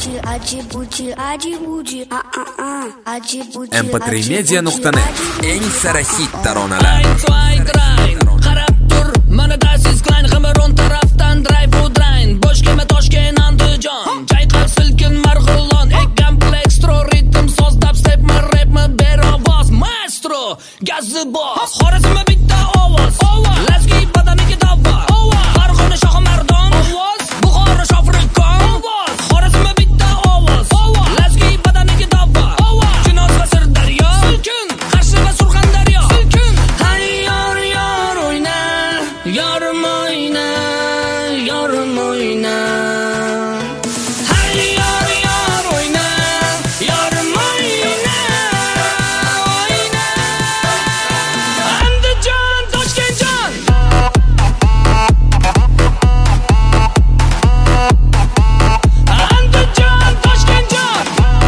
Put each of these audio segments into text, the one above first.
mp3media.net eng sara hit taronalar. Qarab tur, mana dasiz klein, ximiron tarafdan drive u drain. Bosh kema Toshkent Andijon, chayqal silkin Marg'ilon, ekkan Blackstro ritm soz dubstep mi rap mi berovoz maestro, gazi boss, Xorazmda bitta ovoz, Lazgi badaniga davo, Farg'ona shohi mardon, Buxoro shofirkon, Xorazmda bitta ovoz, Lazgi badaniga davo, Chinoz va Sirdaryo, Qarshi va Surxondaryo, hayyor yor o'yna, yorim o'yna, yorim o'yna. Hayyor yor o'yna, yorim o'yna, o'yna. Andijon, Toshkentjon. Andijon, Toshkentjon.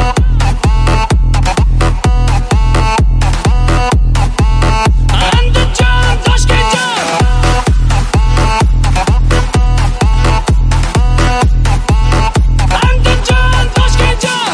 Andijon, Toshkentjon. Andijon, Toshkentjon.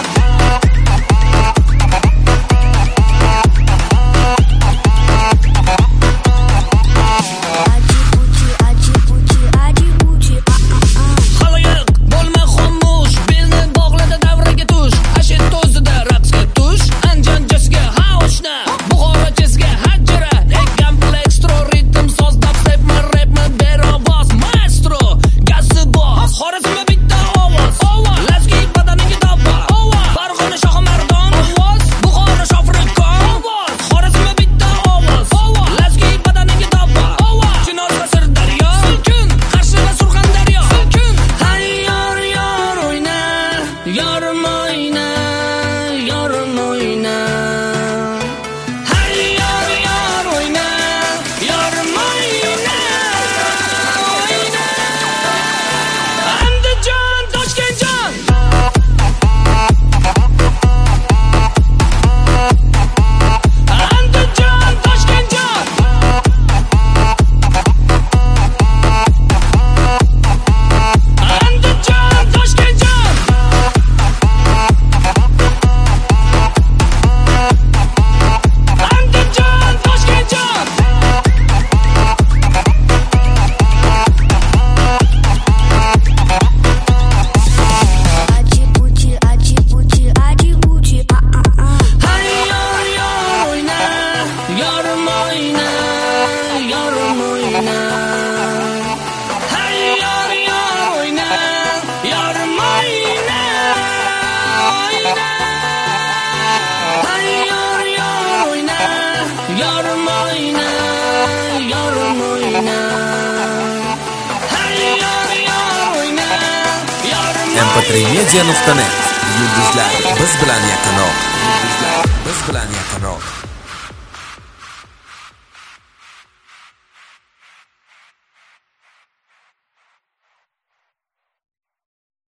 Xaloyiq bo'lma xomush, belni bog'ladi davraga tush, ashit to'zida raqsga tush, Andijonchasiga ha oshna, Buxorochasiga hajra, ekkan Blackstro ritm soz dubstep mi rap mi berovoz maestro, gazi boss, Xorazmda bitta ovoz, Lazgi badaniga davo, Farg'ona shohi mardon, Buxoro shofirkon, Xorazmda bitta ovoz, Lazgi badaniga davo, Chinoz va Sirdaryo, Qarshi va Surxondaryo, hayyor yor o'yna, yorim o'yna, yorim o'yna. Hayyor yor o'yna, yorim o'yna, o'yna. Andijon, Toshkentjon. Andijon, Toshkentjon. Andijon, Toshkentjon. Andijon, Toshkentjon. Hayyor yor o'yna, yorim o'yna, yorim o'yna. Hayyor yor o'yna, yorim o'yna, o'yna. Hayyor yor o'yna, yorim o'yna, yorim o'yna. Hayyor yor o'yna, yorim o'yna. mp3media.net yulduzlar biz bilan yaqinroq.